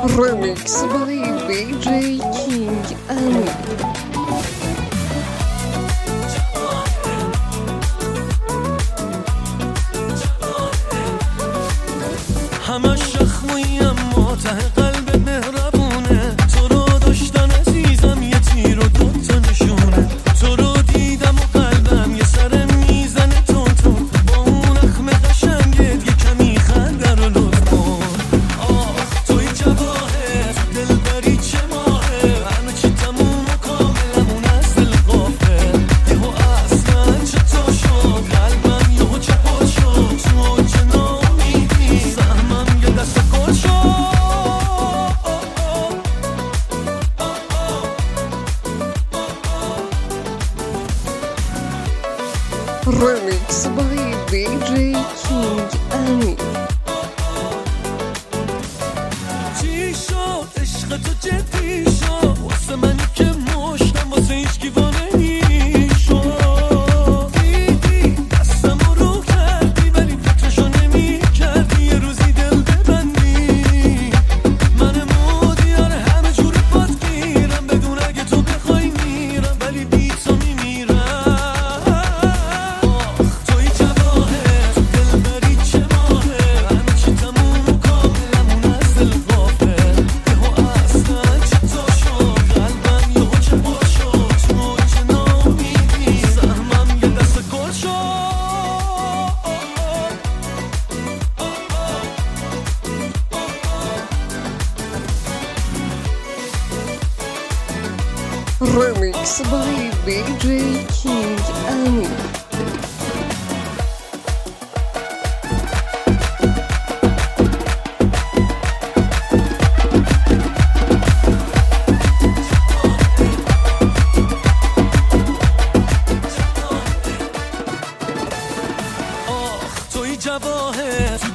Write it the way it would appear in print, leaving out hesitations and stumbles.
Remix by BJ King Ami. همش شخمویی اما ته قلب مهربونه. تو رو داشتن عزیزم یه تیر و دوتا نشونه. تو رو دیدم و قلبم یه سر میزنه تون تون. با اون اخم قشنگت یه کمی خنده رو لطف کن. آه توی جواهر دلبری چه ماهه. همه چی تموم و کاملمون از دل غافل. یهو اصلا چطور شد قلبم یهو چپل شد. تو چه ناامیدی سهمم یه دست گل شد. Remix by BJ King Ami. چی شد عشق تو جدی شد واسه منی که مشتم واسه هیچکی وانهی شد. دیدی دستم رو کردی ولی فکرشو نمی کردی یه روزی دل ببندی. من مدیار همه جور باد گیرم بدون اگه تو بخوای میرم ولی بی تو میمیرم. توی جواهر دلبری چه ماهه. همه چی تموم و کاملمون از دل غافل. یهو اصلا چطور شد قلبم یهو چپل شد. تو چه ناامیدی سهمم یه دست گل شد. Remix by BJ King Ami. توی جواهر